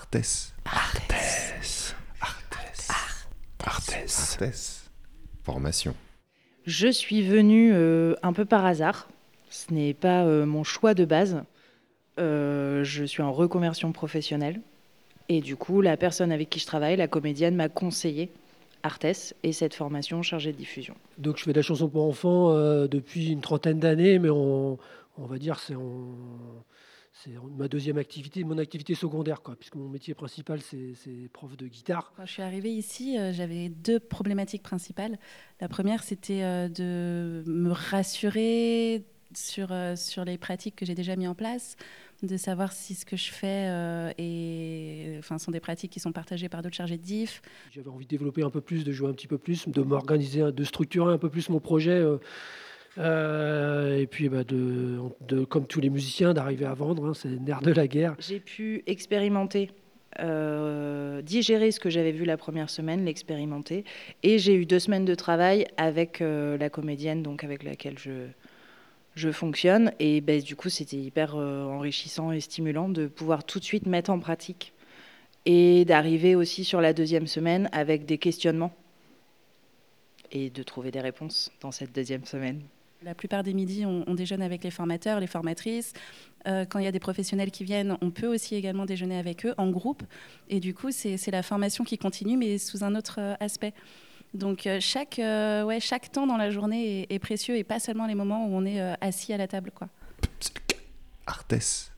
Artes. Artes. Formation. Je suis venue un peu par hasard. Ce n'est pas mon choix de base. Je suis en reconversion professionnelle. Et du coup, la personne avec qui je travaille, la comédienne, m'a conseillé Artes et cette formation chargée de diffusion. Donc je fais de la chanson pour enfants depuis une trentaine d'années, mais on va dire c'est ma deuxième activité, mon activité secondaire, quoi, puisque mon métier principal, c'est prof de guitare. Quand je suis arrivée ici, j'avais deux problématiques principales. La première, c'était de me rassurer sur les pratiques que j'ai déjà mises en place, de savoir si ce que je fais sont des pratiques qui sont partagées par d'autres chargés de diff. J'avais envie de développer un peu plus, de jouer un petit peu plus, de m'organiser, de structurer un peu plus mon projet. Et puis comme tous les musiciens, d'arriver à vendre, hein, c'est le nerf de la guerre. J'ai pu expérimenter, digérer ce que j'avais vu la première semaine, l'expérimenter. Et j'ai eu 2 semaines de travail avec la comédienne donc avec laquelle je fonctionne. Et du coup, c'était hyper enrichissant et stimulant de pouvoir tout de suite mettre en pratique. Et d'arriver aussi sur la 2e semaine avec des questionnements. Et de trouver des réponses dans cette 2e semaine. La plupart des midis, on déjeune avec les formateurs, les formatrices. Quand il y a des professionnels qui viennent, on peut aussi également déjeuner avec eux en groupe. Et du coup, c'est la formation qui continue, mais sous un autre aspect. Donc chaque temps dans la journée est précieux et pas seulement les moments où on est assis à la table, quoi. Artes.